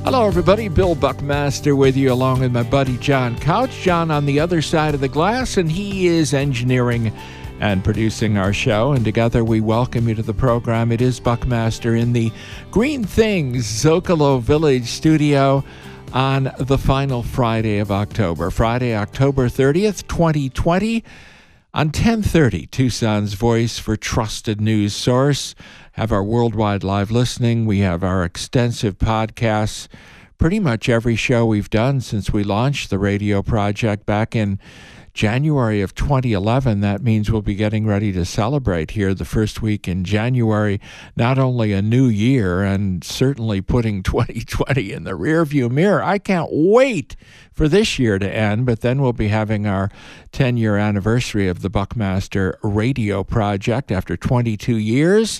Hello, everybody. Bill Buckmaster with you, along with my buddy John Couch. John on the other side of the glass, and he is engineering and producing our show. And together we welcome you to the program. It is Buckmaster in the Green Things Zocalo Village studio on the final Friday of October. Friday, October 30th, 2020. On 10:30, Tucson's voice for trusted news source. Have our worldwide live listening. We have our extensive podcasts. Pretty much every show we've done since we launched the radio project back in January of 2011. That means we'll be getting ready to celebrate here the first week in January, not only a new year and certainly putting 2020 in the rearview mirror. I can't wait for this year to end, but then we'll be having our 10-year anniversary of the Buckmaster Radio Project after 22 years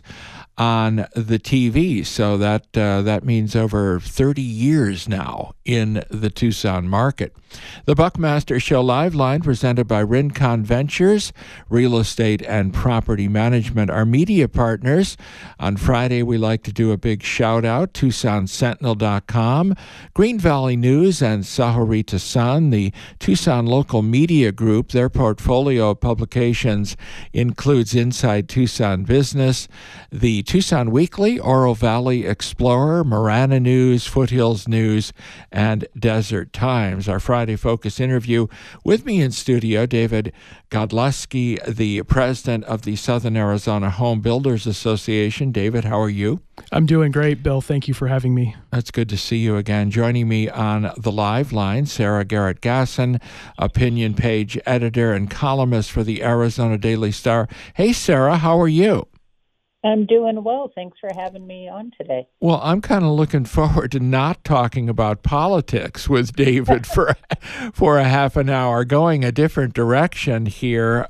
on the TV. So that means over 30 years now in the Tucson market. The Buckmaster Show Live Line, presented by Rincon Ventures, Real Estate and Property Management, our media partners. On Friday, we like to do a big shout-out, TucsonSentinel.com, Green Valley News, and Sahuarita Sun, the Tucson Local Media Group. Their portfolio of publications includes Inside Tucson Business, the Tucson Weekly, Oro Valley Explorer, Marana News, Foothills News, and Desert Times. Our Friday Focus interview with me in studio, David Godleski, the president of the Southern Arizona Home Builders Association. David, how are you? I'm doing great, Bill. Thank you for having me. That's good to see you again. Joining me on the live line, Sarah Garrett-Gasson, opinion page editor and columnist for the Arizona Daily Star. Hey, Sarah, how are you? I'm doing well. Thanks for having me on today. Well, I'm kind of looking forward to not talking about politics with David for a half an hour, going a different direction here.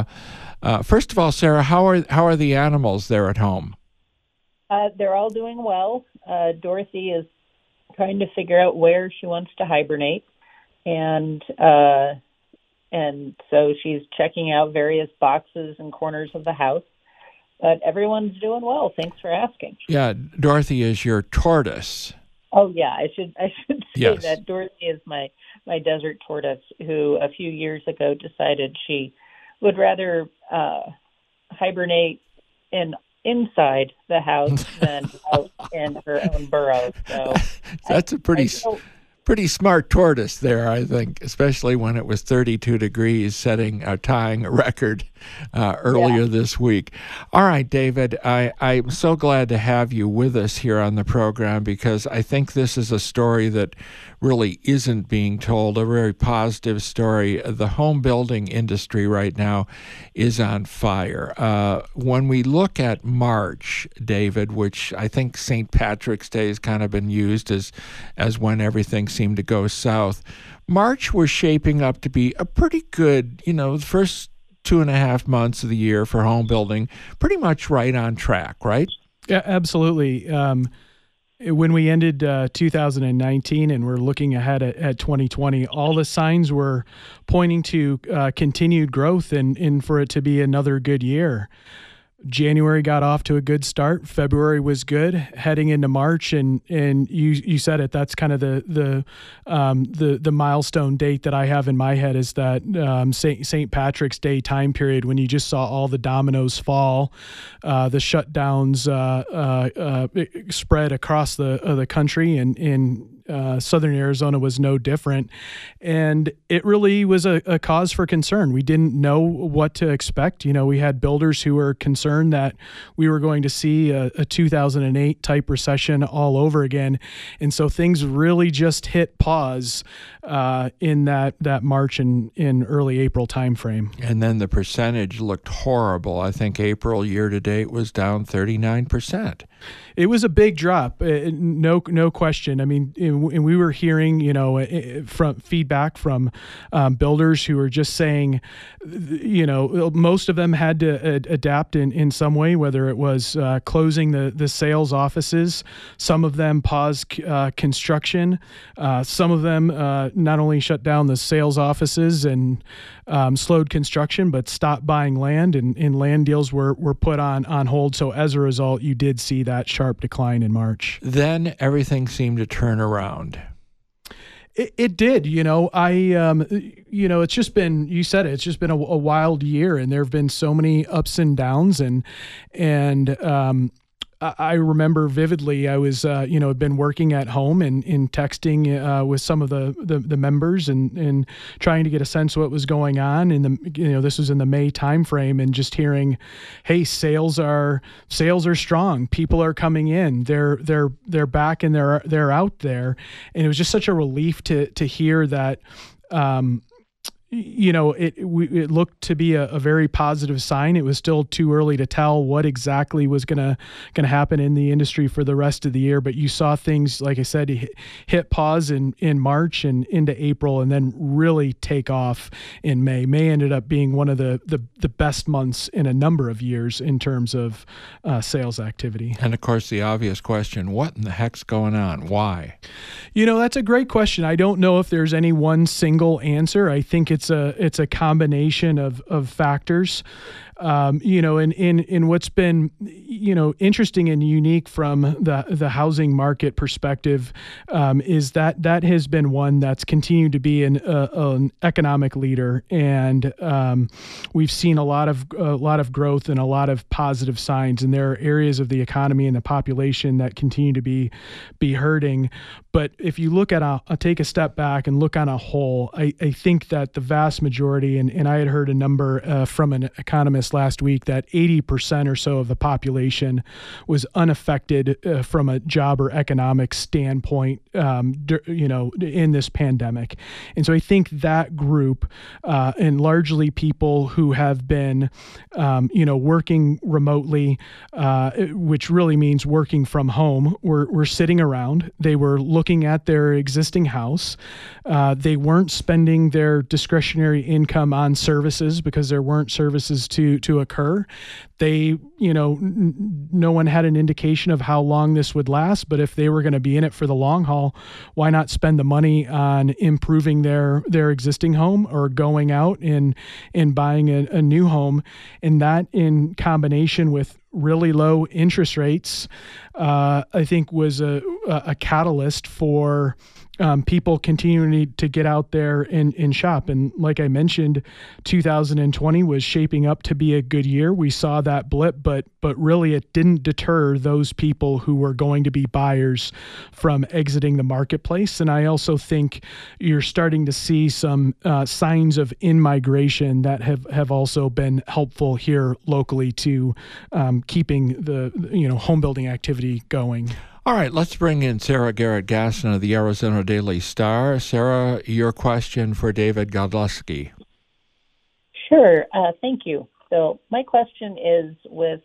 First of all, Sarah, how are the animals there at home? They're all doing well. Dorothy is trying to figure out where she wants to hibernate, and so she's checking out various boxes and corners of the house. But everyone's doing well. Thanks for asking. Yeah, Dorothy is your tortoise. Oh yeah, I should say yes. That Dorothy is my desert tortoise, who a few years ago decided she would rather hibernate inside the house than out in her own burrow. So that's a pretty smart tortoise there, I think, especially when it was 32 degrees, tying a record earlier this week. All right, David, I'm so glad to have you with us here on the program, because I think this is a story that really isn't being told, a very positive story. The home building industry right now is on fire. When we look at March, David, which I think St. Patrick's Day has kind of been used as when everything seemed to go south, March was shaping up to be a pretty good, the first 2.5 months of the year for home building, pretty much right on track, right? Yeah, absolutely. When we ended 2019 and we're looking ahead at 2020, all the signs were pointing to continued growth and for it to be another good year. January got off to a good start. February was good. Heading into March, and you said it. That's kind of the milestone date that I have in my head is that St. Patrick's Day time period when you just saw all the dominoes fall, the shutdowns spread across the country, and Southern Arizona was no different. And it really was a cause for concern. We didn't know what to expect. We had builders who were concerned that we were going to see a 2008 type recession all over again. And so things really just hit pause in that March and in early April timeframe. And then the percentage looked horrible. I think April year to date was down 39%. It was a big drop, no question. I mean, and we were hearing, from feedback from builders who were just saying, most of them had to adapt in some way, whether it was closing the sales offices. Some of them paused construction. Some of them not only shut down the sales offices and slowed construction, but stopped buying land, and land deals were put on hold. So as a result, you did see that sharp decline in March. Then everything seemed to turn around. It did, it's just been, you said it, it's just been a wild year, and there have been so many ups and downs, and I remember vividly, I was, had been working at home and texting with some of the members and trying to get a sense of what was going on. And this was in the May timeframe, and just hearing, hey, sales are strong. People are coming in. They're back and they're out there. And it was just such a relief to hear that. It looked to be a very positive sign. It was still too early to tell what exactly was going to happen in the industry for the rest of the year. But you saw things, like I said, hit pause in March and into April, and then really take off in May. May ended up being one of the best months in a number of years in terms of sales activity. And of course, the obvious question: what in the heck's going on? Why? That's a great question. I don't know if there's any one single answer. I think it's a combination of factors. In what's been, interesting and unique from the housing market perspective, is that has been one that's continued to be an economic leader, and we've seen a lot of growth and a lot of positive signs. And there are areas of the economy and the population that continue to be hurting. But if you look at take a step back and look on a whole, I think that the vast majority, and I had heard a number from an economist last week, that 80% or so of the population was unaffected from a job or economic standpoint, in this pandemic. And so I think that group, and largely people who have been, working remotely, which really means working from home, were sitting around. They were looking at their existing house. They weren't spending their discretionary income on services because there weren't services to occur. They, no one had an indication of how long this would last, but if they were going to be in it for the long haul, why not spend the money on improving their existing home or going out and buying a new home? And that, in combination with really low interest rates, I think was a catalyst for people continuing to get out there and shop. And like I mentioned, 2020 was shaping up to be a good year. We saw that blip, but really it didn't deter those people who were going to be buyers from exiting the marketplace. And I also think you're starting to see some signs of in-migration that have also been helpful here locally to keeping the home building activity going. All right, let's bring in Sarah Garrett-Gaston of the Arizona Daily Star. Sarah, your question for David Godlewski. Sure, thank you. So my question is, with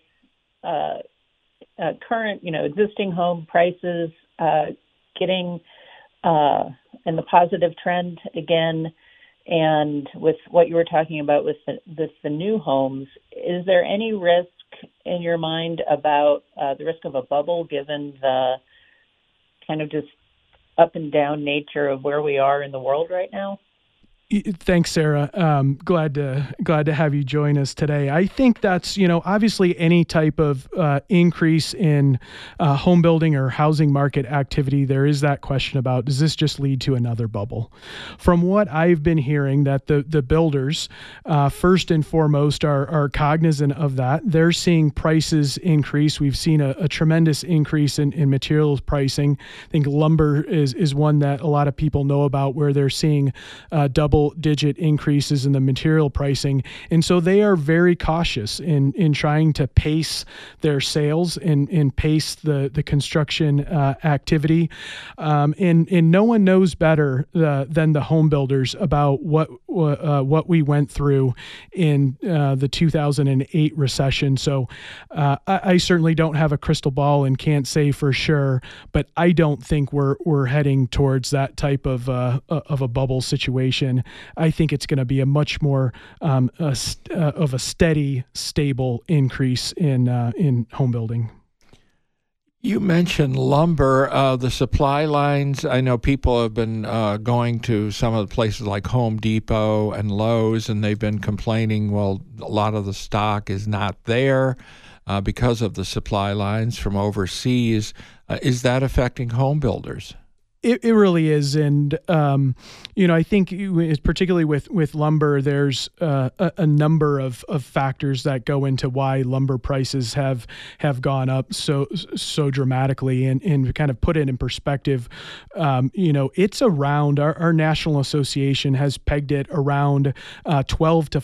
current, existing home prices getting in the positive trend again, and with what you were talking about with the new homes, is there any risk in your mind about the risk of a bubble, given the kind of just up and down nature of where we are in the world right now? Thanks, Sarah. Glad to have you join us today. I think that's, obviously any type of increase in home building or housing market activity, there is that question about, does this just lead to another bubble? From what I've been hearing, that the builders, first and foremost, are cognizant of that. They're seeing prices increase. We've seen a tremendous increase in materials pricing. I think lumber is one that a lot of people know about, where they're seeing double-digit increases in the material pricing. And so they are very cautious in trying to pace their sales and pace the construction activity. And no one knows better than the home builders about what we went through in the 2008 recession. So I certainly don't have a crystal ball and can't say for sure, but I don't think we're heading towards that type of a bubble situation. I think it's going to be a much more of a steady, stable increase in home building. You mentioned lumber, the supply lines. I know people have been going to some of the places like Home Depot and Lowe's, and they've been complaining, well, a lot of the stock is not there. because of the supply lines from overseas. Is that affecting home builders? It really is, and I think particularly with lumber, there's a number of factors that go into why lumber prices have gone up so dramatically, and kind of put it in perspective. It's around our National Association has pegged it around $12,000 to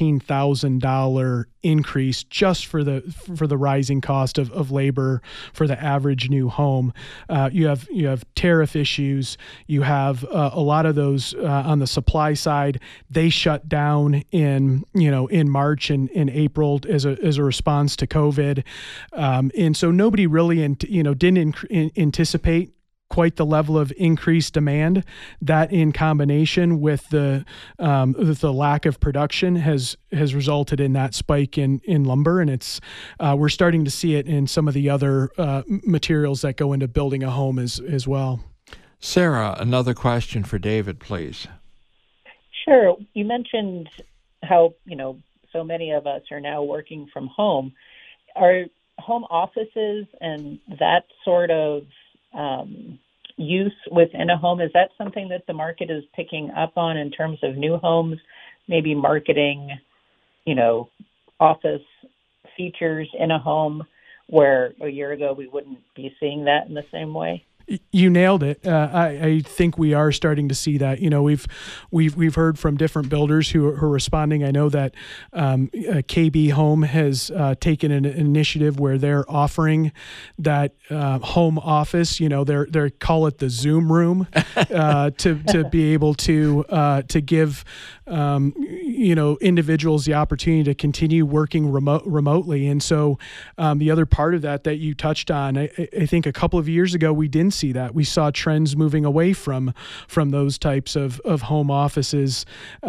$14,000 increase just for the rising cost of labor for the average new home. You have tariff issues. You have a lot of those on the supply side. They shut down in March and in April as a response to COVID, and so nobody really didn't anticipate quite the level of increased demand. That, in combination with the lack of production, has resulted in that spike in lumber, and it's we're starting to see it in some of the other materials that go into building a home as well. Sarah, another question for David, please. Sure. You mentioned how so many of us are now working from home. Are home offices and that sort of use within a home, is that something that the market is picking up on in terms of new homes, maybe marketing, office features in a home where a year ago we wouldn't be seeing that in the same way? You nailed it. I think we are starting to see that. We've heard from different builders who are responding. I know that KB Home has taken an initiative where they're offering that home office. They call it the Zoom room to be able to give individuals the opportunity to continue working remotely. And so the other part of that you touched on, I think a couple of years ago we didn't see that. We saw trends moving away from those types of home offices.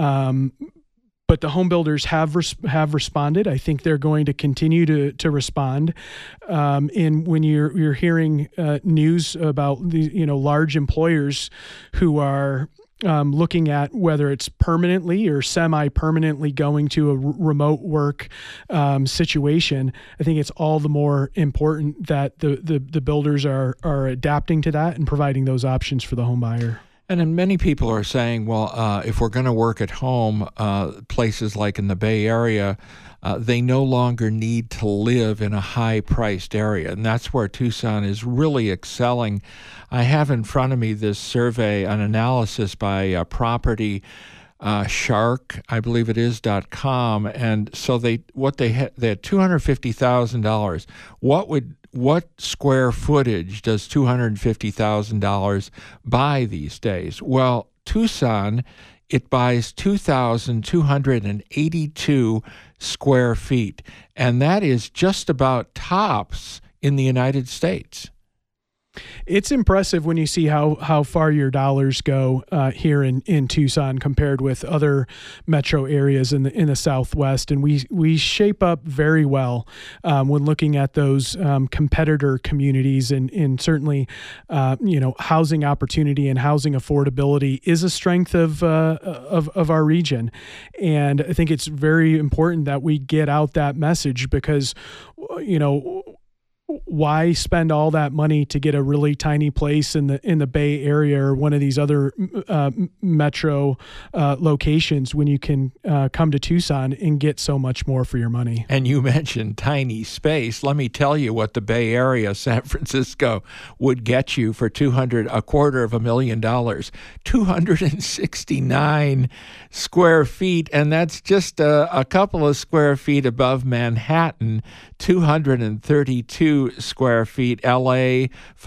But the home builders have responded. I think they're going to continue to respond. And when you're hearing news about the large employers who are looking at whether it's permanently or semi-permanently going to a remote work situation, I think it's all the more important that the builders are adapting to that and providing those options for the home buyer. And then many people are saying, well, if we're going to work at home, places like in the Bay Area, they no longer need to live in a high-priced area. And that's where Tucson is really excelling. I have in front of me this survey, an analysis by Property Shark, I believe it is, .com. And so they had $250,000. What square footage does $250,000 buy these days? Well, Tucson, it buys 2,282 square feet, and that is just about tops in the United States. It's impressive when you see how far your dollars go here in Tucson compared with other metro areas in the Southwest, and we shape up very well when looking at those competitor communities, and certainly housing opportunity and housing affordability is a strength of our region, and I think it's very important that we get out that message because why spend all that money to get a really tiny place in the Bay Area or one of these other metro locations when you can come to Tucson and get so much more for your money? And you mentioned tiny space. Let me tell you what the Bay Area, San Francisco, would get you for $225,000, 269 square feet, and that's just a couple of square feet above Manhattan. 232 square feet. LA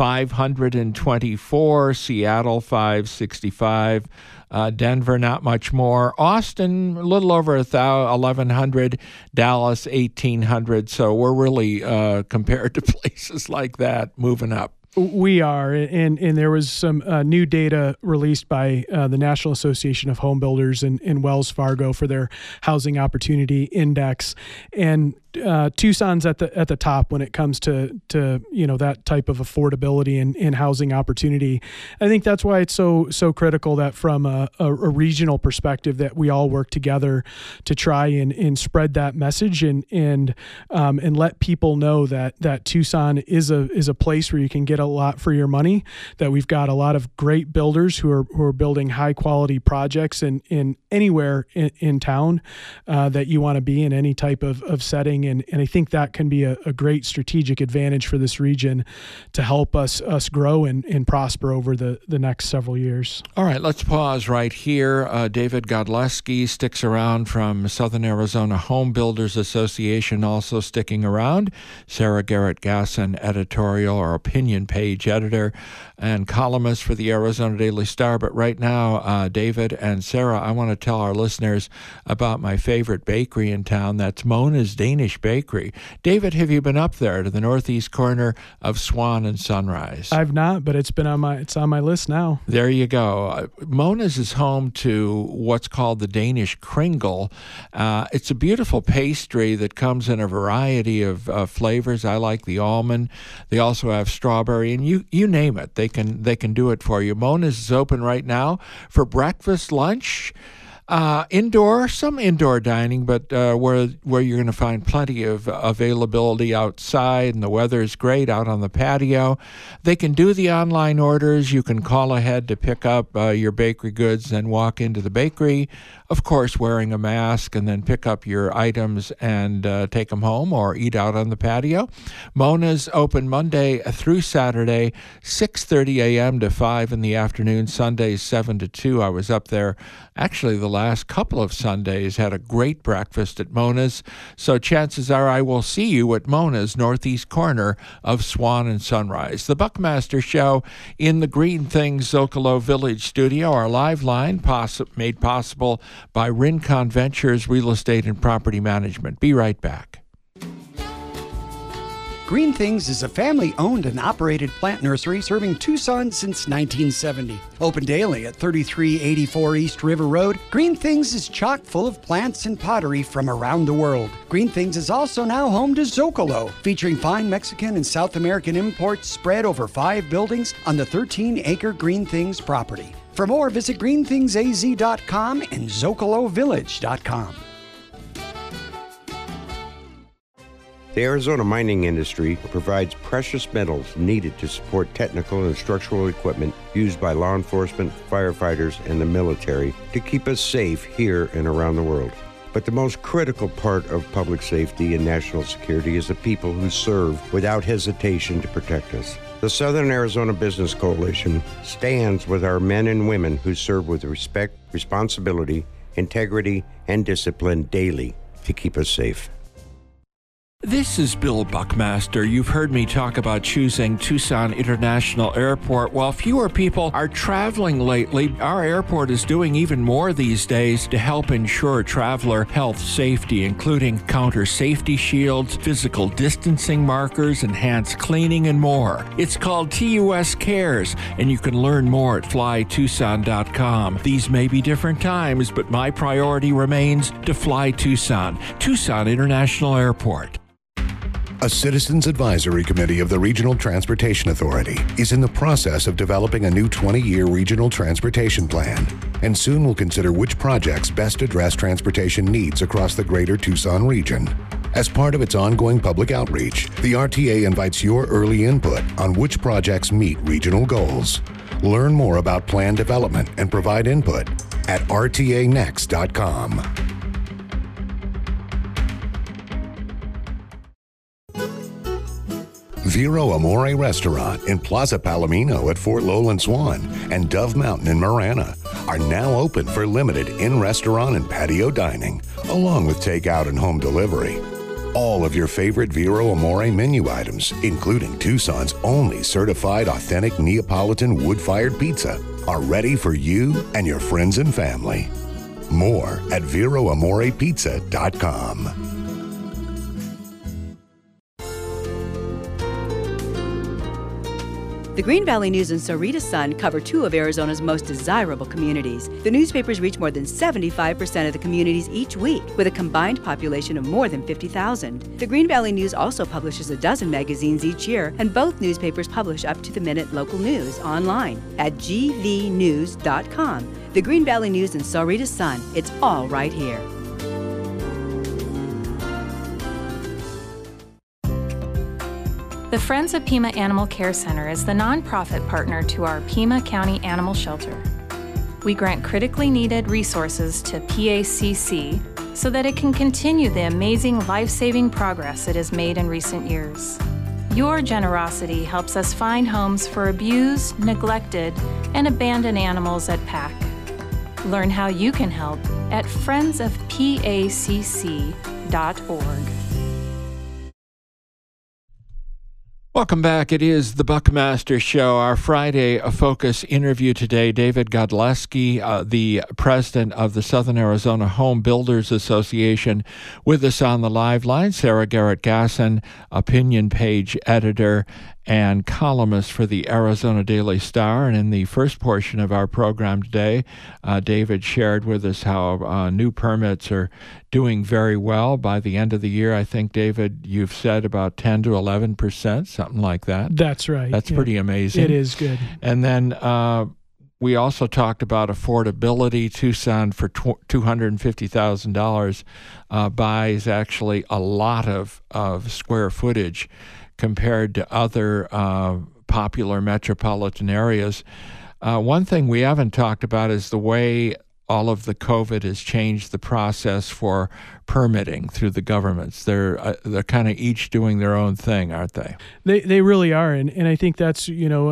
524, Seattle 565, Denver not much more, Austin a little over 1,100, Dallas 1,800. So we're really compared to places like that moving up. We are, and there was some new data released by the National Association of Home Builders and Wells Fargo for their Housing Opportunity Index, and Tucson's at the top when it comes to that type of affordability and housing opportunity. I think that's why it's so critical that from a regional perspective that we all work together to try and spread that message and let people know that Tucson is a place where you can get a lot for your money. That we've got a lot of great builders who are building high quality projects in anywhere in town that you want to be in any type of setting. And I think that can be a great strategic advantage for this region to help us grow and prosper over the next several years. All right, let's pause right here. David Godleski sticks around from Southern Arizona Home Builders Association, also sticking around. Sarah Garrett Gasson, editorial or opinion page editor and columnist for the Arizona Daily Star. But right now, David and Sarah, I want to tell our listeners about my favorite bakery in town. That's Mona's Danish Bakery. David, have you been up there to the northeast corner of Swan and Sunrise? I've not, but it's on my list now. There you go. Mona's is home to what's called the Danish Kringle. It's a beautiful pastry that comes in a variety of flavors. I like the almond. They also have strawberry, and you name it. They can do it for you. Mona's is open right now for breakfast, lunch, some indoor dining, but where you're going to find plenty of availability outside, and the weather is great out on the patio. They can do the online orders. You can call ahead to pick up your bakery goods, then walk into the bakery, of course wearing a mask, and then pick up your items and take them home or eat out on the patio. Mona's open Monday through Saturday, 6:30 a.m. to 5 in the afternoon, Sundays 7 to 2. I was up there actually the last couple of Sundays, had a great breakfast at Mona's. So chances are I will see you at Mona's, northeast corner of Swan and Sunrise. The Buckmaster Show in the Green Things Zocalo Village studio, our live line made possible by Rincon Ventures Real Estate and Property Management. Be right back. Green Things is a family-owned and operated plant nursery serving Tucson since 1970. Open daily at 3384 East River Road, Green Things is chock full of plants and pottery from around the world. Green Things is also now home to Zocalo, featuring fine Mexican and South American imports spread over 5 buildings on the 13-acre Green Things property. For more, visit greenthingsaz.com and zocalovillage.com. The Arizona mining industry provides precious metals needed to support technical and structural equipment used by law enforcement, firefighters, and the military to keep us safe here and around the world. But the most critical part of public safety and national security is the people who serve without hesitation to protect us. The Southern Arizona Business Coalition stands with our men and women who serve with respect, responsibility, integrity, and discipline daily to keep us safe. This is Bill Buckmaster. You've heard me talk about choosing Tucson International Airport. While fewer people are traveling lately, our airport is doing even more these days to help ensure traveler health safety, including counter safety shields, physical distancing markers, enhanced cleaning, and more. It's called TUS Cares, and you can learn more at flytucson.com. These may be different times, but my priority remains to fly Tucson. Tucson International Airport. A Citizens Advisory Committee of the Regional Transportation Authority is in the process of developing a new 20-year regional transportation plan, and soon will consider which projects best address transportation needs across the greater Tucson region. As part of its ongoing public outreach, the RTA invites your early input on which projects meet regional goals. Learn more about plan development and provide input at rtanext.com. Vero Amore Restaurant in Plaza Palomino at Fort Lowell and Swan and Dove Mountain in Marana are now open for limited in-restaurant and patio dining, along with takeout and home delivery. All of your favorite Vero Amore menu items, including Tucson's only certified authentic Neapolitan wood-fired pizza, are ready for you and your friends and family. More at VeroAmorePizza.com. The Green Valley News and Sarita Sun cover two of Arizona's most desirable communities. The newspapers reach more than 75% of the communities each week, with a combined population of more than 50,000. The Green Valley News also publishes a dozen magazines each year, and both newspapers publish up-to-the-minute local news online at gvnews.com. The Green Valley News and Sarita Sun. It's all right here. The Friends of Pima Animal Care Center is the nonprofit partner to our Pima County Animal Shelter. We grant critically needed resources to PACC so that it can continue the amazing life-saving progress it has made in recent years. Your generosity helps us find homes for abused, neglected, and abandoned animals at PAC. Learn how you can help at friendsofpacc.org. Welcome back. It is the Buckmaster Show. Our Friday Focus interview today, David Godleski, the president of the Southern Arizona Home Builders Association, with us on the live line. Sarah Garrett-Gasson, opinion page editor and columnist for the Arizona Daily Star. And in the first portion of our program today, David shared with us how new permits are doing very well. By the end of the year, I think, David, you've said about 10 to 11%, something like that. That's right. That's pretty amazing. It is good. And then we also talked about affordability. Tucson, for $250,000, buys actually a lot of square footage compared to other popular metropolitan areas. One thing we haven't talked about is the way all of the COVID has changed the process for permitting through the governments. They're kind of each doing their own thing, aren't they? They really are, and I think that's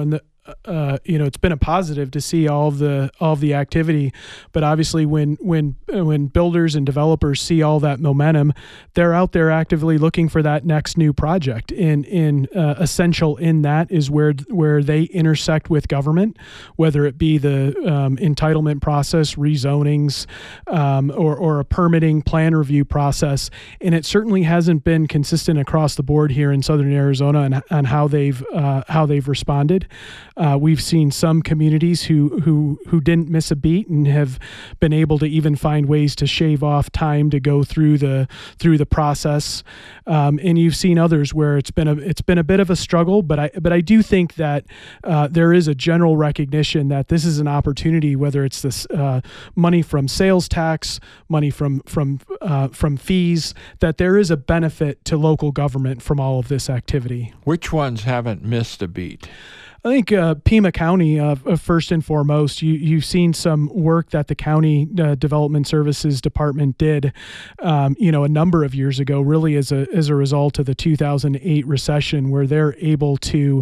it's been a positive to see all of the activity, but obviously when builders and developers see all that momentum, they're out there actively looking for that next new project. And essential in that is where they intersect with government, whether it be the entitlement process, rezonings, or a permitting plan review process. And it certainly hasn't been consistent across the board here in Southern Arizona on how they've responded. We've seen some communities who didn't miss a beat and have been able to even find ways to shave off time to go through the process, and you've seen others where it's been a bit of a struggle. But I do think that there is a general recognition that this is an opportunity, whether it's this money from sales tax, money from fees, that there is a benefit to local government from all of this activity. Which ones haven't missed a beat? I think Pima County, first and foremost, you've seen some work that the County Development Services Department did, a number of years ago, really as a result of the 2008 recession, where they're able to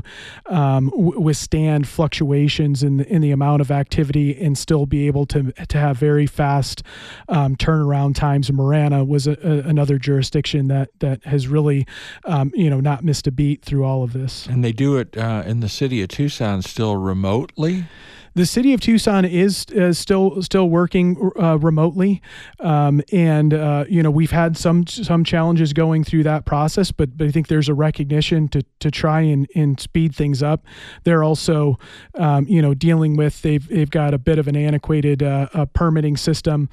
withstand fluctuations in the amount of activity and still be able to have very fast turnaround times. Marana was another jurisdiction that has really, not missed a beat through all of this. And they do it in the city of Tucson still remotely? The city of Tucson is still working remotely, and we've had some challenges going through that process, but I think there's a recognition to try and speed things up. They're also dealing with they've got a bit of an antiquated permitting system,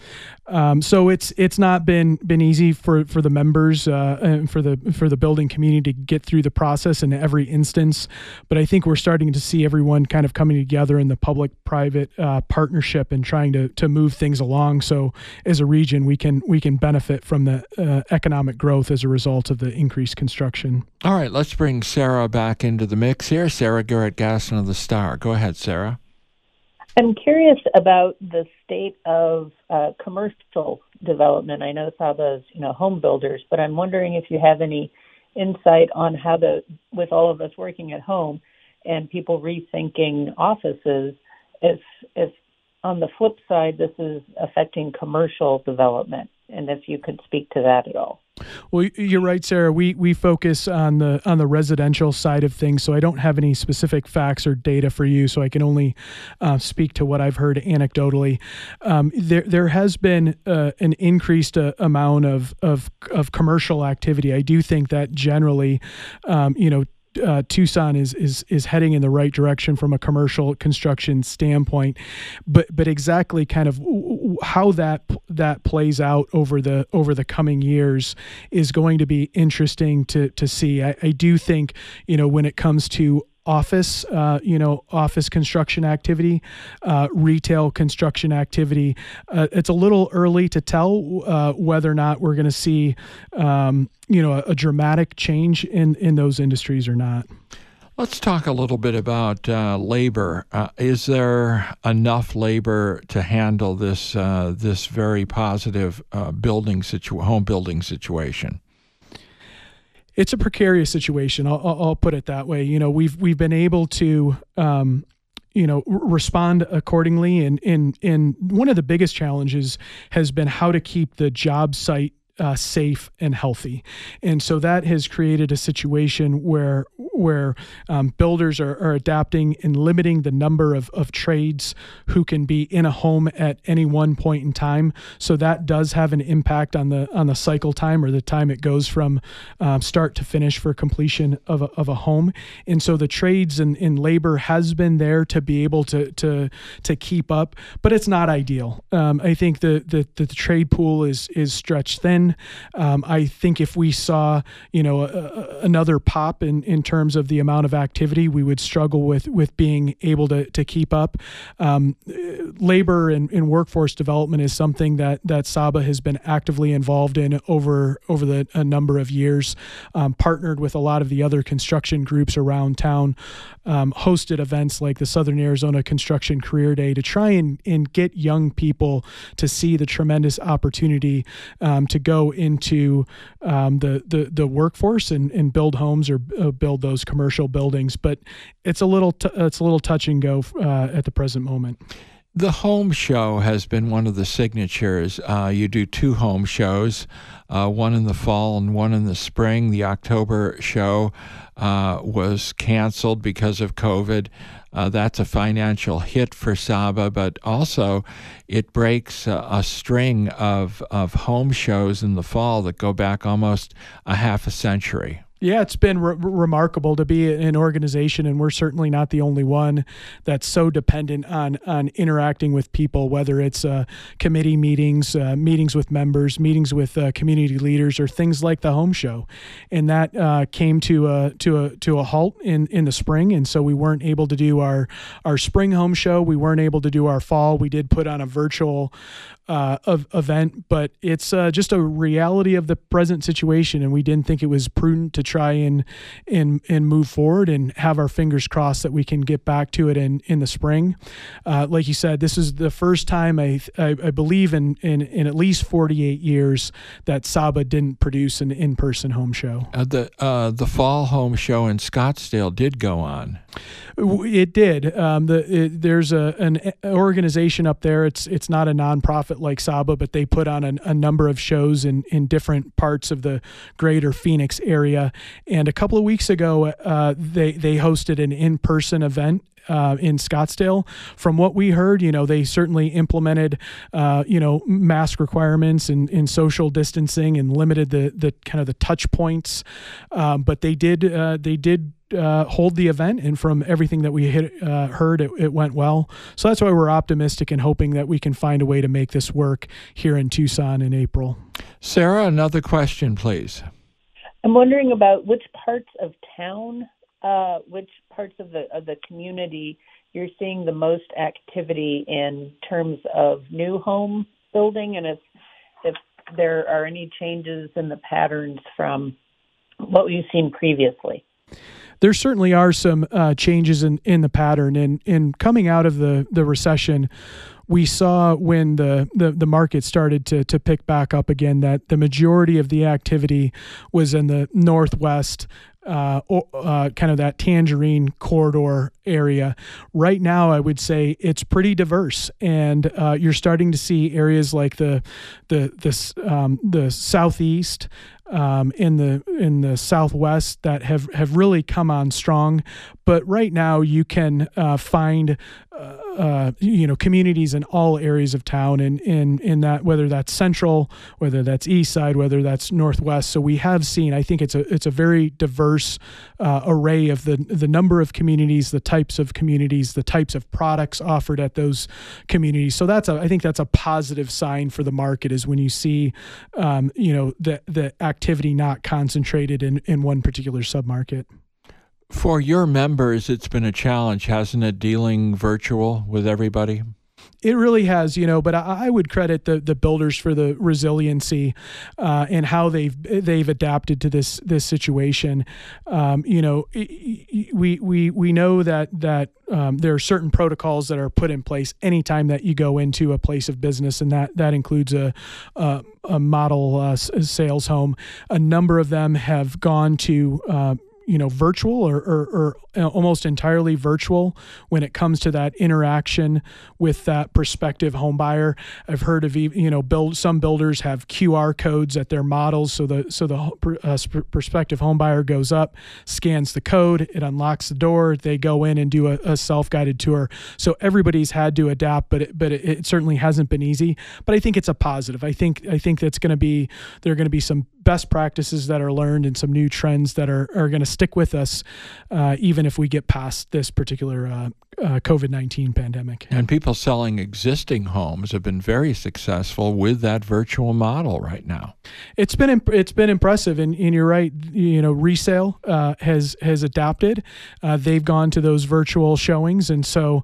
so it's not been easy for the members and for the building community to get through the process in every instance. But I think we're starting to see everyone kind of coming together in the public-private partnership and trying to move things along. So as a region, we can benefit from the economic growth as a result of the increased construction. All right, let's bring Sarah back into the mix here. Sarah Garrett-Gasson of the Star. Go ahead, Sarah. I'm curious about the state of commercial development. I know Saba's, home builders, but I'm wondering if you have any insight on how with all of us working at home and people rethinking offices, if on the flip side, this is affecting commercial development, and if you could speak to that at all. Well, you're right, Sarah. We focus on the residential side of things, so I don't have any specific facts or data for you. So I can only speak to what I've heard anecdotally. There has been an increased amount of commercial activity. I do think that generally, Tucson is heading in the right direction from a commercial construction standpoint, but exactly kind of how that plays out over the coming years is going to be interesting to see. I do think, when it comes to office construction activity, retail construction activity, it's a little early to tell whether or not we're going to see a dramatic change in those industries or not. Let's talk a little bit about labor. Is there enough labor to handle this very positive home building situation? It's a precarious situation. I'll put it that way. We've been able to respond accordingly, and one of the biggest challenges has been how to keep the job site safe and healthy. And so that has created a situation where builders are adapting and limiting the number of trades who can be in a home at any one point in time. So that does have an impact on the cycle time, or the time it goes from start to finish for completion of a home. And so the trades and labor has been there to be able to keep up, but it's not ideal. I think the trade pool is stretched thin. I think if we saw, another pop in terms of the amount of activity, we would struggle with being able to keep up. Labor and workforce development is something that Saba has been actively involved in over a number of years, partnered with a lot of the other construction groups around town, hosted events like the Southern Arizona Construction Career Day to try and get young people to see the tremendous opportunity to go into the workforce and build homes or build those commercial buildings. But it's a little touch and go at the present moment. The home show has been one of the signatures. You do 2 home shows, one in the fall and one in the spring. The October show was canceled because of COVID. That's a financial hit for Saba, but also it breaks a string of home shows in the fall that go back almost a half a century. Yeah, it's been remarkable to be an organization, and we're certainly not the only one that's so dependent on interacting with people, whether it's committee meetings, meetings with members, meetings with community leaders, or things like the home show. And that came to a halt in the spring, and so we weren't able to do our spring home show. We weren't able to do our fall. We did put on a virtual event, but it's just a reality of the present situation, and we didn't think it was prudent to try and move forward and have our fingers crossed that we can get back to it in the spring. Like you said, this is the first time I believe in at least 48 years that Saba didn't produce an in-person home show. The fall home show in Scottsdale did go on. It did. There's an organization up there. It's not a nonprofit like Saba, but they put on a number of shows in different parts of the greater Phoenix area. And a couple of weeks ago, they hosted an in-person event in Scottsdale. From what we heard, they certainly implemented, mask requirements and social distancing and limited the kind of the touch points. But they did hold the event, and from everything that we heard, it went well. So that's why we're optimistic and hoping that we can find a way to make this work here in Tucson in April. Sarah, another question, please. I'm wondering about which parts of town, which parts of the community you're seeing the most activity in terms of new home building, and if there are any changes in the patterns from what we've seen previously. There certainly are some changes in the pattern, and coming out of the recession, we saw when the market started to pick back up again that the majority of the activity was in the Northwest, kind of that Tangerine corridor area. Right now, I would say it's pretty diverse, and you're starting to see areas like the Southeast, in the Southwest that have really come on strong. But right now you can find communities in all areas of town, and in that, whether that's central, whether that's east side, whether that's northwest. So we have seen, I think it's a very diverse array of the number of communities, the types of communities, the types of products offered at those communities. So I think that's a positive sign for the market, is when you see, the activity not concentrated in one particular submarket. For your members, it's been a challenge, hasn't it, dealing virtual with everybody? It really has, but I would credit the builders for the resiliency and how they've adapted to this situation. We know that there are certain protocols that are put in place anytime that you go into a place of business, and that includes a model sales home. A number of them have gone to virtual or almost entirely virtual when it comes to that interaction with that prospective home buyer. I've heard of some builders have QR codes at their models, so the prospective home buyer goes up, scans the code, it unlocks the door, they go in and do a self-guided tour. So everybody's had to adapt, but it certainly hasn't been easy. But I think it's a positive. I think that's there are going to be some best practices that are learned and some new trends that are going to stick with us, even if we get past this particular COVID-19 pandemic. And people selling existing homes have been very successful with that virtual model right now. It's been impressive, and you're right. Resale has adapted. They've gone to those virtual showings, and so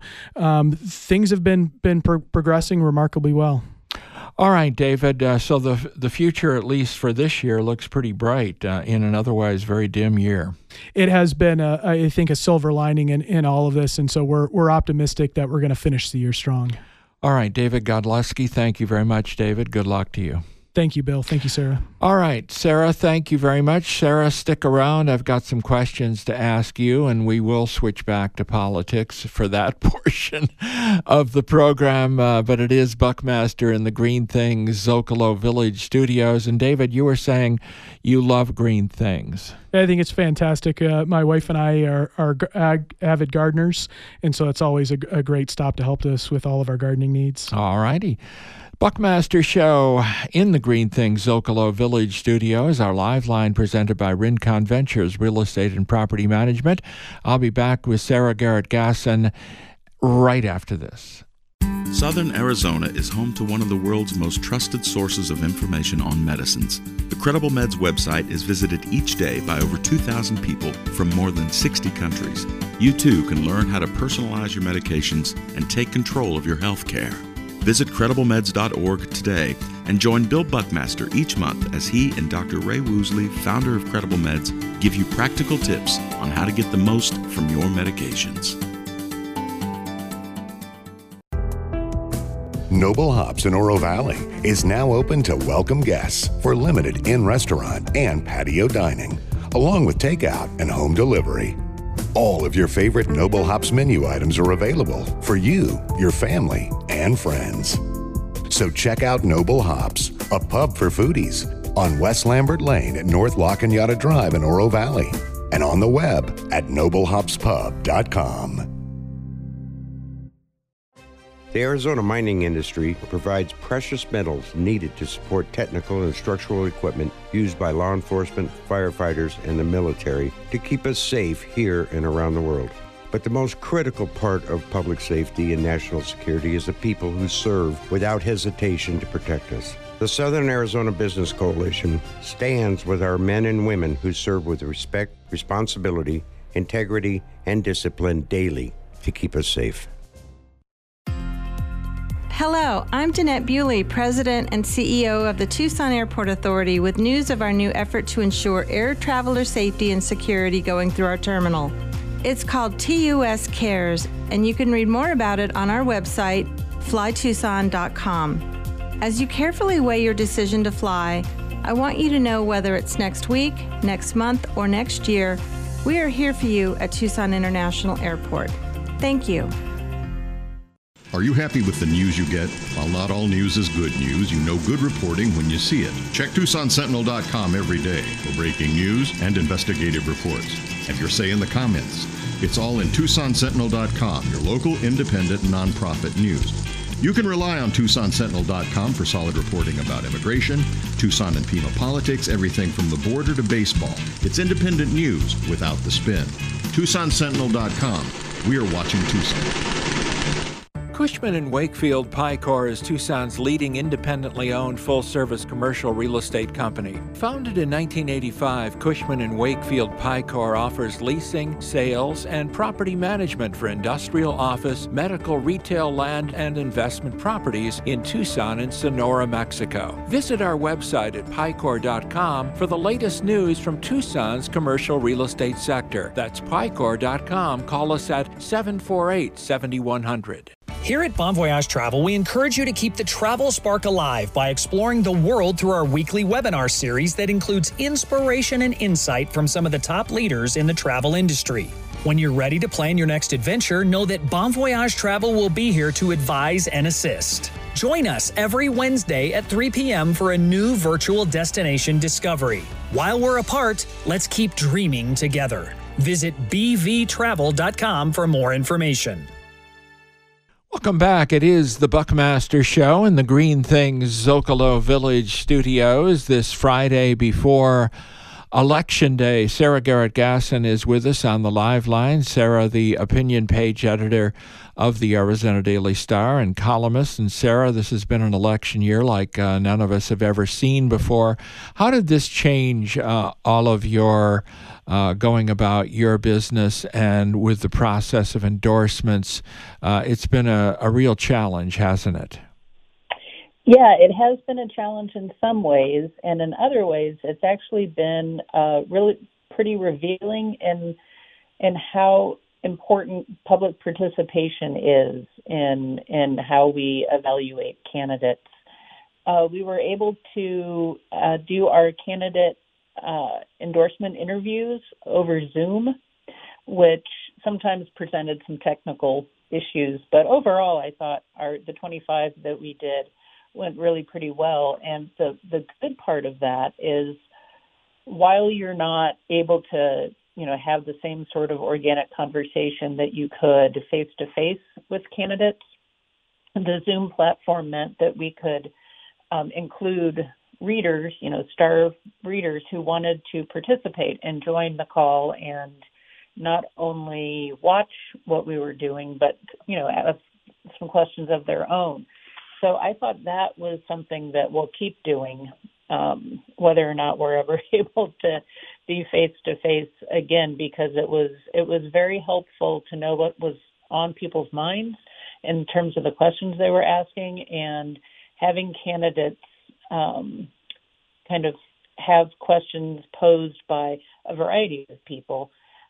things have been progressing remarkably well. All right, David. So the future, at least for this year, looks pretty bright in an otherwise very dim year. It has been, I think, a silver lining in all of this, and so we're optimistic that we're going to finish the year strong. All right, David Godleski, thank you very much, David. Good luck to you. Thank you, Bill. Thank you, Sarah. All right, Sarah, thank you very much. Sarah, stick around. I've got some questions to ask you, and we will switch back to politics for that portion of the program. But it is Buckmaster in the Green Things Zocalo Village Studios. And David, you were saying you love green things. I think it's fantastic. My wife and I are avid gardeners, and so it's always a great stop to help us with all of our gardening needs. All righty. Buckmaster Show in the Green Things Zocalo Village Studios, our live line presented by Rincon Ventures Real Estate and Property Management. I'll be back with Sarah Garrett-Gasson right after this. Southern Arizona is home to one of the world's most trusted sources of information on medicines. The Credible Meds website is visited each day by over 2,000 people from more than 60 countries. You too can learn how to personalize your medications and take control of your health care. Visit CredibleMeds.org today and join Bill Buckmaster each month as he and Dr. Ray Woosley, founder of Credible Meds, give you practical tips on how to get the most from your medications. Noble Hops in Oro Valley is now open to welcome guests for limited in-restaurant and patio dining, along with takeout and home delivery. All of your favorite Noble Hops menu items are available for you, your family, and friends. So check out Noble Hops, a pub for foodies, on West Lambert Lane at North La Cañada Drive in Oro Valley, and on the web at noblehopspub.com. The Arizona mining industry provides precious metals needed to support technical and structural equipment used by law enforcement, firefighters, and the military to keep us safe here and around the world. But the most critical part of public safety and national security is the people who serve without hesitation to protect us. The Southern Arizona Business Coalition stands with our men and women who serve with respect, responsibility, integrity, and discipline daily to keep us safe. Hello, I'm Jeanette Bewley, President and CEO of the Tucson Airport Authority, with news of our new effort to ensure air traveler safety and security going through our terminal. It's called TUS Cares, and you can read more about it on our website, flytucson.com. As you carefully weigh your decision to fly, I want you to know whether it's next week, next month, or next year, we are here for you at Tucson International Airport. Thank you. Are you happy with the news you get? While not all news is good news, you know good reporting when you see it. Check TucsonSentinel.com every day for breaking news and investigative reports. Have your say in the comments. It's all in TucsonSentinel.com, your local independent nonprofit news. You can rely on TucsonSentinel.com for solid reporting about immigration, Tucson and Pima politics, everything from the border to baseball. It's independent news without the spin. TucsonSentinel.com. We are watching Tucson. Cushman & Wakefield Picor is Tucson's leading independently owned full-service commercial real estate company. Founded in 1985, Cushman & Wakefield Picor offers leasing, sales, and property management for industrial, office, medical, retail, land, and investment properties in Tucson and Sonora, Mexico. Visit our website at picor.com for the latest news from Tucson's commercial real estate sector. That's picor.com. Call us at 748-7100. Here at Bon Voyage Travel, we encourage you to keep the travel spark alive by exploring the world through our weekly webinar series that includes inspiration and insight from some of the top leaders in the travel industry. When you're ready to plan your next adventure, know that Bon Voyage Travel will be here to advise and assist. Join us every Wednesday at 3 p.m. for a new virtual destination discovery. While we're apart, let's keep dreaming together. Visit bvtravel.com for more information. Welcome back. It is the Buckmaster Show in the Green Things Zocalo Village studios this Friday before Election Day. Sarah Garrett-Gasson is with us on the live line. Sarah, the opinion page editor of the Arizona Daily Star and columnist. And Sarah, this has been an election year like none of us have ever seen before. How did this change all of your going about your business and with the process of endorsements? It's been a real challenge, hasn't it? Yeah, it has been a challenge in some ways, and in other ways, it's actually been really pretty revealing in how important public participation is in how we evaluate candidates. We were able to do our candidate endorsement interviews over Zoom, which sometimes presented some technical issues, but overall, I thought the 25 that we did went really pretty well. And the good part of that is, while you're not able to, have the same sort of organic conversation that you could face-to-face with candidates, the Zoom platform meant that we could include readers, star readers who wanted to participate and join the call and not only watch what we were doing, but, ask some questions of their own. So I thought that was something that we'll keep doing, whether or not we're ever able to be face-to-face again, because it was very helpful to know what was on people's minds in terms of the questions they were asking, and having candidates kind of have questions posed by a variety of people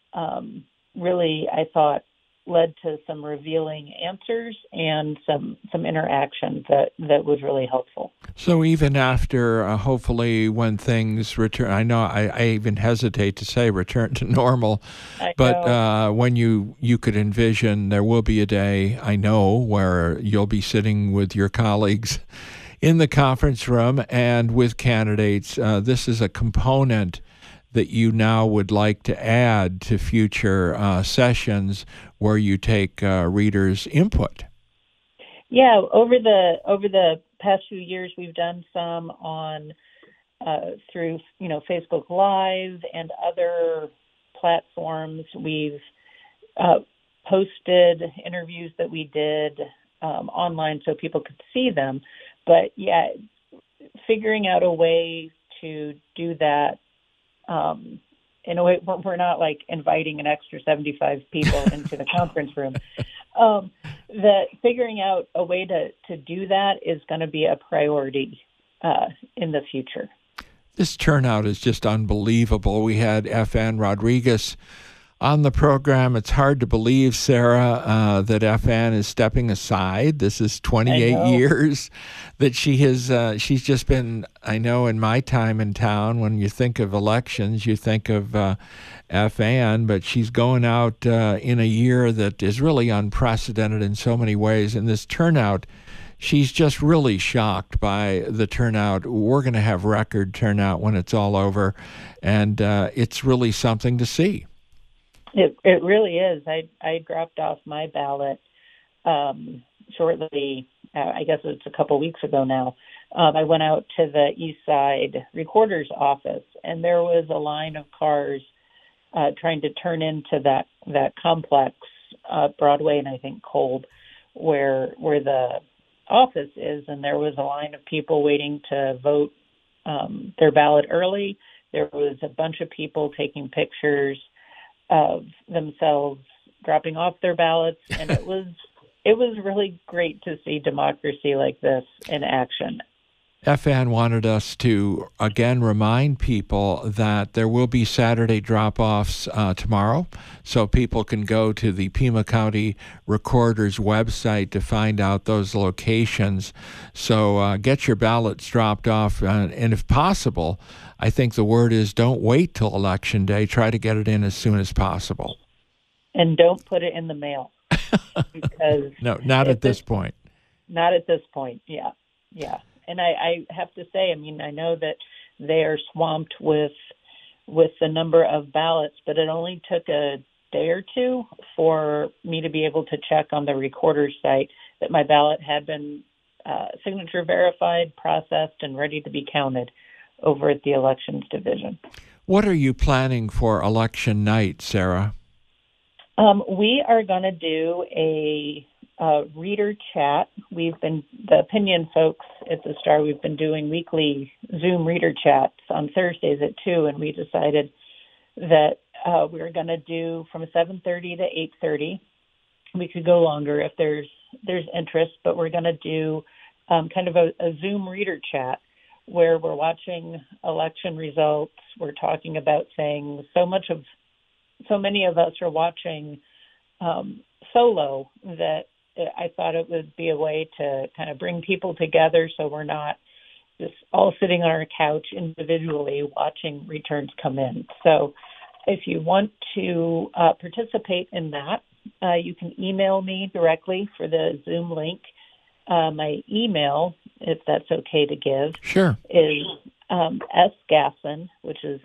really, I thought, led to some revealing answers and some interaction that was really helpful. So even after, hopefully, when things return, I know I even hesitate to say return to normal, but when you could envision there will be a day, I know, where you'll be sitting with your colleagues in the conference room and with candidates. This is a component that you now would like to add to future sessions where you take readers' input. Yeah, over the past few years, we've done some on through Facebook Live and other platforms. We've posted interviews that we did online so people could see them. But yeah, figuring out a way to do that. In a way, we're not like inviting an extra 75 people into the conference room. That figuring out a way to do that is going to be a priority in the future. This turnout is just unbelievable. We had FN Rodriguez on the program. It's hard to believe, Sarah, that FN is stepping aside. This is 28 years that she has. She's just been. I know in my time in town, when you think of elections, you think of FN, but she's going out in a year that is really unprecedented in so many ways. And this turnout, she's just really shocked by the turnout. We're going to have record turnout when it's all over, and it's really something to see. It really is. I dropped off my ballot shortly. I guess it's a couple weeks ago now. I went out to the East Side Recorder's office, and there was a line of cars trying to turn into that complex, Broadway and I think Kolb, where the office is, and there was a line of people waiting to vote their ballot early. There was a bunch of people taking pictures of themselves dropping off their ballots, and it was really great to see democracy like this in action. FN wanted us to again remind people that there will be Saturday drop-offs tomorrow, so people can go to the Pima County Recorder's website to find out those locations. So get your ballots dropped off, and if possible, I think the word is don't wait till Election Day. Try to get it in as soon as possible. And don't put it in the mail. Because no, not at this point. Not at this point, yeah. And I have to say, I mean, I know that they are swamped with the number of ballots, but it only took a day or two for me to be able to check on the Recorder's site that my ballot had been signature verified, processed, and ready to be counted over at the Elections Division. What are you planning for election night, Sarah? We are going to do a reader chat. The opinion folks at the Star, we've been doing weekly Zoom reader chats on Thursdays at 2, and we decided that we were going to do from 7:30 to 8:30. We could go longer if there's interest, but we're going to do kind of a Zoom reader chat where we're watching election results. We're talking about things. So many of us are watching solo that I thought it would be a way to kind of bring people together so we're not just all sitting on our couch individually watching returns come in. So if you want to participate in that, you can email me directly for the Zoom link. My email, if that's okay to give, sure, is sgasson, which is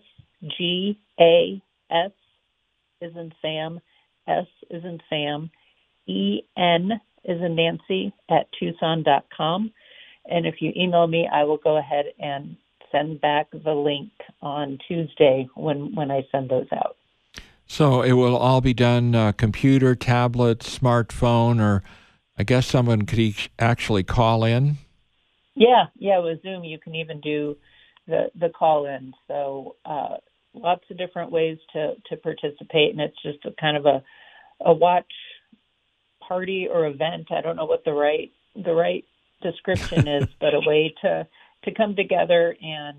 SGAS is in Sam, S is in Sam, EN is in Nancy at Tucson.com. And if you email me, I will go ahead and send back the link on Tuesday when I send those out. So it will all be done computer, tablet, smartphone, or I guess someone could actually call in? Yeah, with Zoom you can even do the call-in. So lots of different ways to participate, and it's just a kind of a watch party or event. I don't know what the right description is, but a way to come together and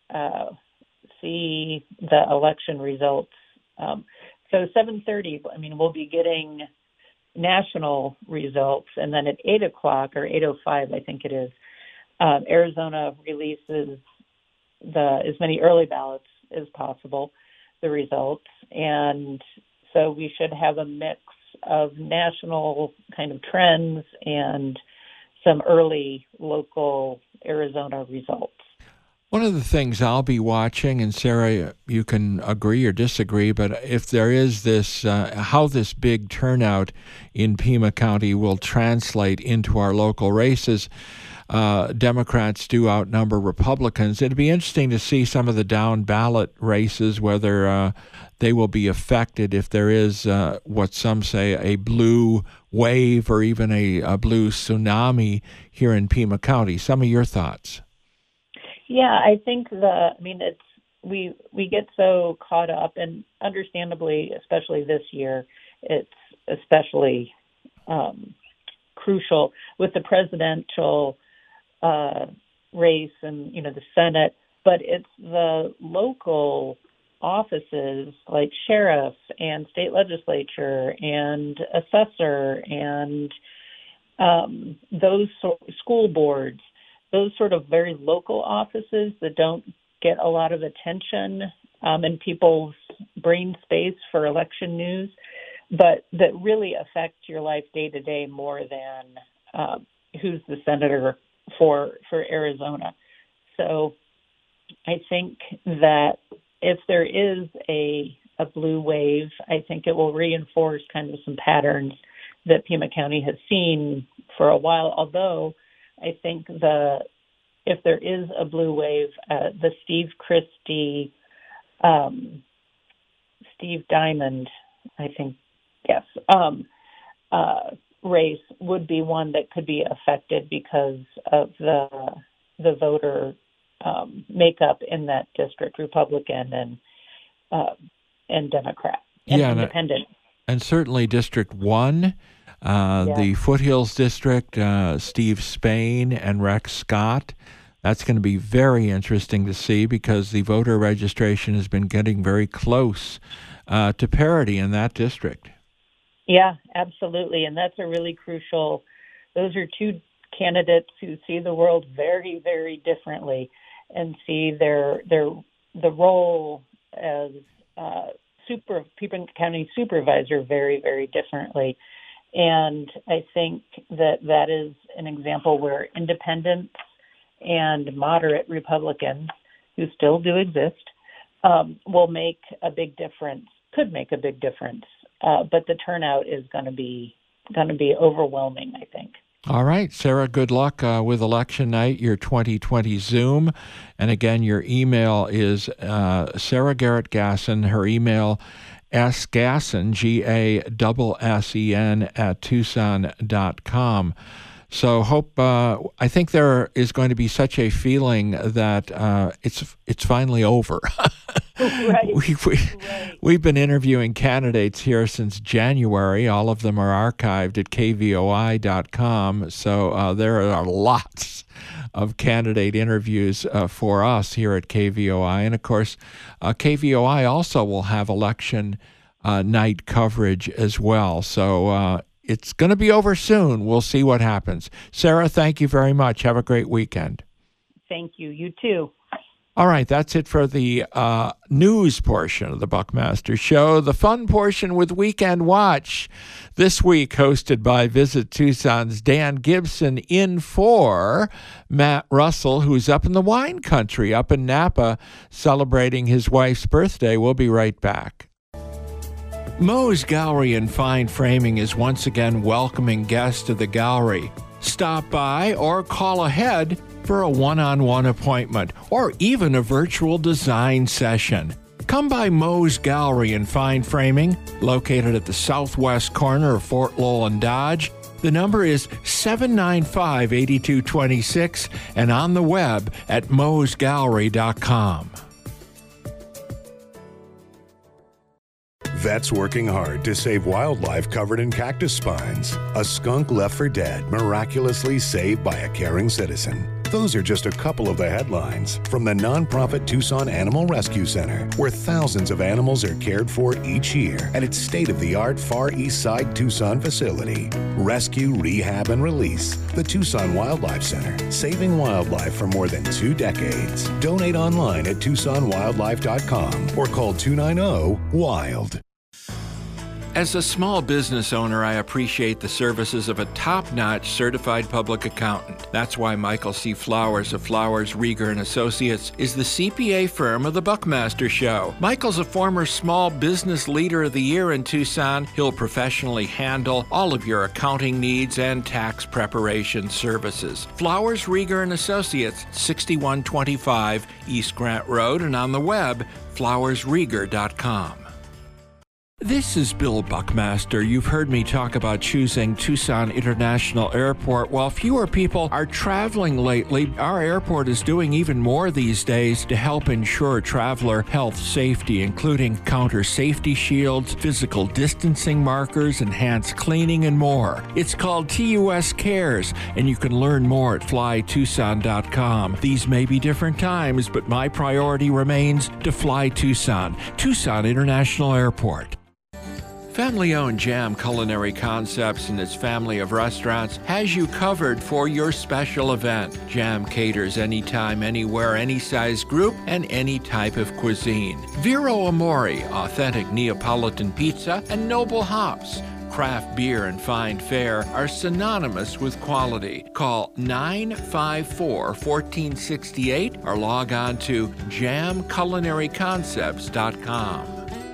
see the election results. So 7:30, I mean, we'll be getting national results, and then at 8 o'clock or 8:05, I think it is, Arizona releases as many early ballots as possible, the results. And so we should have a mix of national kind of trends and some early local Arizona results. One of the things I'll be watching, and Sarah, you can agree or disagree, but if there is this, how this big turnout in Pima County will translate into our local races. Democrats do outnumber Republicans. It'd be interesting to see some of the down ballot races, whether they will be affected if there is what some say a blue wave or even a blue tsunami here in Pima County. Some of your thoughts? Yeah, I think we get so caught up, and understandably, especially this year, it's especially crucial with the presidential race and the Senate, but it's the local offices like sheriff and state legislature and assessor and those school boards, those sort of very local offices that don't get a lot of attention in people's brain space for election news, but that really affect your life day to day more than who's the senator for Arizona. So I think that if there is a blue wave, I think it will reinforce kind of some patterns that Pima County has seen for a while, although I think if there is a blue wave, the Steve Christie, Steve Diamond, I think, yes, race would be one that could be affected because of the voter makeup in that district, Republican and Democrat and Independent. And certainly District 1, the Foothills District, Steve Spain and Rex Scott. That's going to be very interesting to see because the voter registration has been getting very close to parity in that district. Yeah, absolutely. And that's a really crucial, those are two candidates who see the world very, very differently and see the role as Pima County supervisor very, very differently. And I think that is an example where independents and moderate Republicans, who still do exist, will make a big difference, could make a big difference. But the turnout is going to be overwhelming, I think. All right, Sarah, good luck with election night, your 2020 Zoom. And again, your email is Sarah Garrett Gasson. Her email, sgasson, GASSEN, @tucson.com. So I think there is going to be such a feeling that it's finally over. Right. We've been interviewing candidates here since January. All of them are archived at kvoi.com. So there are lots of candidate interviews for us here at KVOI. And, of course, KVOI also will have election night coverage as well. So it's going to be over soon. We'll see what happens. Sarah, thank you very much. Have a great weekend. Thank you. You too. All right, that's it for the news portion of the Buckmaster Show. The fun portion with Weekend Watch this week, hosted by Visit Tucson's Dan Gibson, in for Matt Russell, who's up in the wine country, up in Napa, celebrating his wife's birthday. We'll be right back. Moe's Gallery and Fine Framing is once again welcoming guests to the gallery. Stop by or call ahead for a one-on-one appointment or even a virtual design session. Come by Moe's Gallery and Fine Framing, located at the southwest corner of Fort Lowell and Dodge. The number is 795-8226 and on the web at moesgallery.com. Vets working hard to save wildlife covered in cactus spines. A skunk left for dead, miraculously saved by a caring citizen. Those are just a couple of the headlines from the nonprofit Tucson Animal Rescue Center, where thousands of animals are cared for each year at its state-of-the-art Far East Side Tucson facility. Rescue, rehab, and release. The Tucson Wildlife Center, saving wildlife for more than 2 decades. Donate online at TucsonWildlife.com or call 290-WILD. As a small business owner, I appreciate the services of a top-notch certified public accountant. That's why Michael C. Flowers of Flowers, Rieger & Associates is the CPA firm of the Buckmaster Show. Michael's a former Small Business Leader of the Year in Tucson. He'll professionally handle all of your accounting needs and tax preparation services. Flowers, Rieger & Associates, 6125 East Grant Road, and on the web, flowersrieger.com. This is Bill Buckmaster. You've heard me talk about choosing Tucson International Airport. While fewer people are traveling lately, our airport is doing even more these days to help ensure traveler health safety, including counter safety shields, physical distancing markers, enhanced cleaning, and more. It's called TUS Cares, and you can learn more at flytucson.com. These may be different times, but my priority remains to fly Tucson. Tucson International Airport. Family-owned Jam Culinary Concepts and its family of restaurants has you covered for your special event. Jam caters anytime, anywhere, any size group, and any type of cuisine. Vero Amore, authentic Neapolitan pizza, and Noble Hops. Craft beer and fine fare are synonymous with quality. Call 954-1468 or log on to jamculinaryconcepts.com.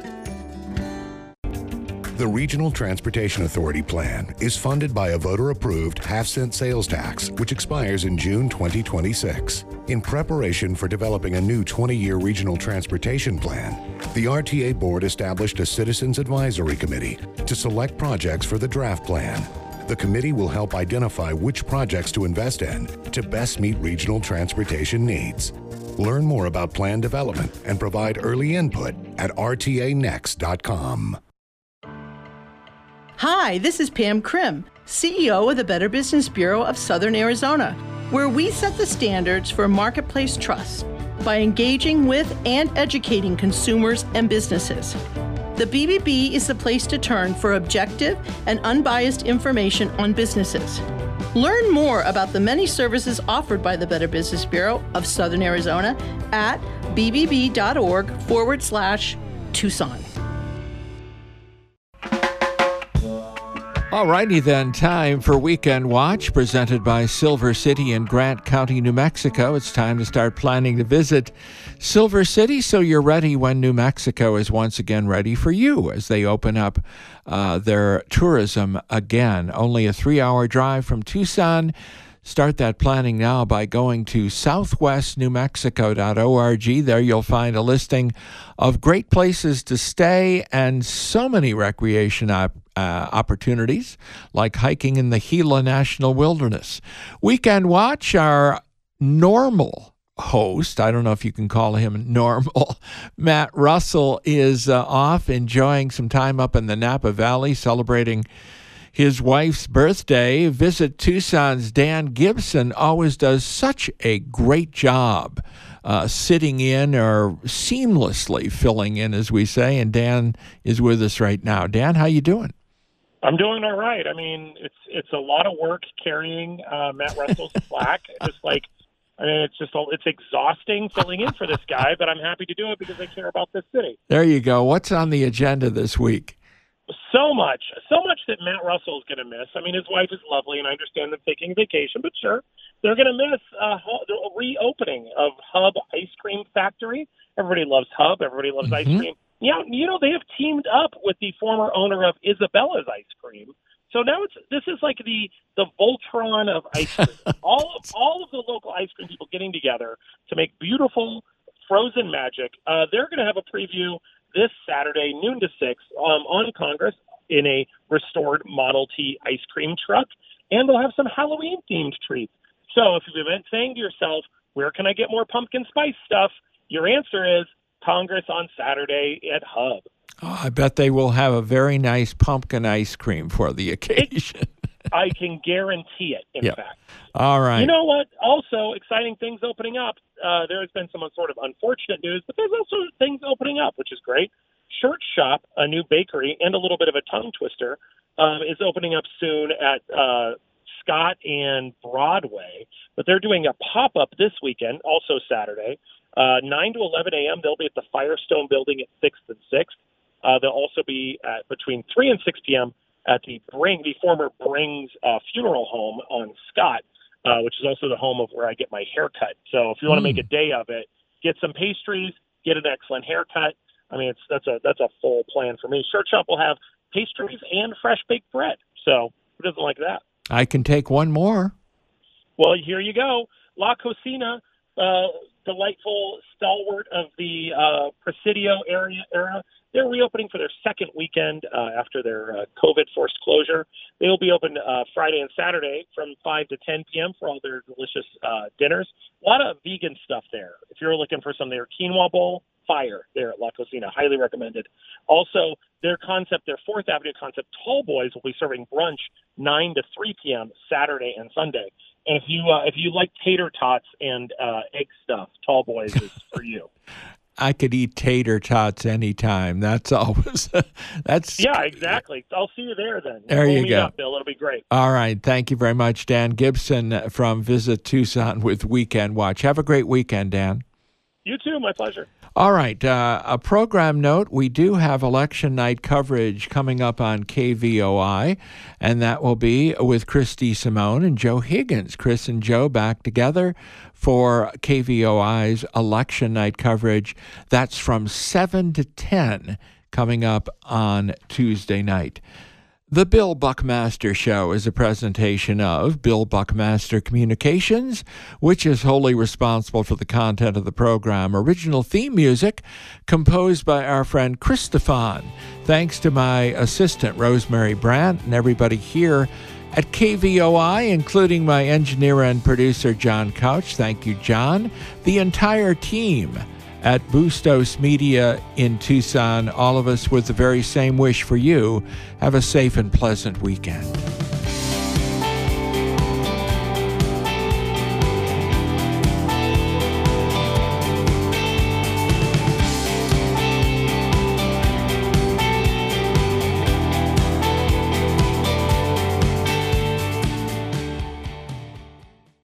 The Regional Transportation Authority plan is funded by a voter-approved half-cent sales tax, which expires in June 2026. In preparation for developing a new 20-year regional transportation plan, the RTA Board established a Citizens Advisory Committee to select projects for the draft plan. The committee will help identify which projects to invest in to best meet regional transportation needs. Learn more about plan development and provide early input at rtanext.com. Hi, this is Pam Krim, CEO of the Better Business Bureau of Southern Arizona, where we set the standards for marketplace trust by engaging with and educating consumers and businesses. The BBB is the place to turn for objective and unbiased information on businesses. Learn more about the many services offered by the Better Business Bureau of Southern Arizona at bbb.org/Tucson. Alrighty then, time for Weekend Watch, presented by Silver City in Grant County, New Mexico. It's time to start planning to visit Silver City so you're ready when New Mexico is once again ready for you as they open up their tourism again. Only a 3-hour drive from Tucson. Start that planning now by going to southwestnewmexico.org. There you'll find a listing of great places to stay and so many recreation opportunities, like hiking in the Gila National Wilderness. Weekend Watch, our normal host, I don't know if you can call him normal, Matt Russell, is off enjoying some time up in the Napa Valley, celebrating his wife's birthday. Visit Tucson's Dan Gibson always does such a great job sitting in or seamlessly filling in, as we say, and Dan is with us right now. Dan, how you doing? I'm doing all right. I mean, it's a lot of work carrying Matt Russell's plaque. It's exhausting filling in for this guy, but I'm happy to do it because I care about this city. There you go. What's on the agenda this week? So much that Matt Russell is going to miss. I mean, his wife is lovely, and I understand them taking a vacation, but sure, they're going to miss the reopening of Hub Ice Cream Factory. Everybody loves Hub. Everybody loves ice cream. Yeah, they have teamed up with the former owner of Isabella's Ice Cream. So now this is like the Voltron of ice cream. all of the local ice cream people getting together to make beautiful frozen magic. They're going to have a preview this Saturday, noon to 6, on Congress in a restored Model T ice cream truck, and they'll have some Halloween-themed treats. So if you've been saying to yourself, where can I get more pumpkin spice stuff? Your answer is Congress on Saturday at Hub. Oh, I bet they will have a very nice pumpkin ice cream for the occasion. I can guarantee it, in fact. All right. You know what? Also, exciting things opening up. There has been some sort of unfortunate news, but there's also things opening up, which is great. Shirt Shop, a new bakery, and a little bit of a tongue twister, is opening up soon at Scott and Broadway. But they're doing a pop-up this weekend, also Saturday, 9 to 11 a.m. They'll be at the Firestone Building at 6th and 6th. They'll also be at between 3 and 6 p.m. at the former Brings funeral home on Scott, which is also the home of where I get my haircut. So if you want to make a day of it, get some pastries, get an excellent haircut. I mean, that's a full plan for me. Shirt Shop will have pastries and fresh baked bread. So who doesn't like that? I can take one more. Well, here you go. La Cocina, delightful stalwart of the Presidio era. They're reopening for their second weekend after their COVID-forced closure. They will be open Friday and Saturday from 5 to 10 p.m. for all their delicious dinners. A lot of vegan stuff there. If you're looking for some, their quinoa bowl, fire there at La Cocina. Highly recommended. Also, their concept, their 4th Avenue concept, Tall Boys, will be serving brunch 9 to 3 p.m. Saturday and Sunday. And if you like tater tots and egg stuff, Tall Boys is for you. I could eat tater tots anytime. That's always that's. Yeah, exactly. I'll see you there then. There you go, up, Bill. It'll be great. All right. Thank you very much, Dan Gibson from Visit Tucson with Weekend Watch. Have a great weekend, Dan. You too. My pleasure. All right. A program note, we do have election night coverage coming up on KVOI, and that will be with Christy Simone and Joe Higgins. Chris and Joe back together for KVOI's election night coverage. That's from 7 to 10 coming up on Tuesday night. The Bill Buckmaster Show is a presentation of Bill Buckmaster Communications, which is wholly responsible for the content of the program. Original theme music composed by our friend Chris Stefan. Thanks to my assistant, Rosemary Brandt, and everybody here at KVOI, including my engineer and producer, John Couch. Thank you, John. The entire team at Bustos Media in Tucson, all of us with the very same wish for you. Have a safe and pleasant weekend.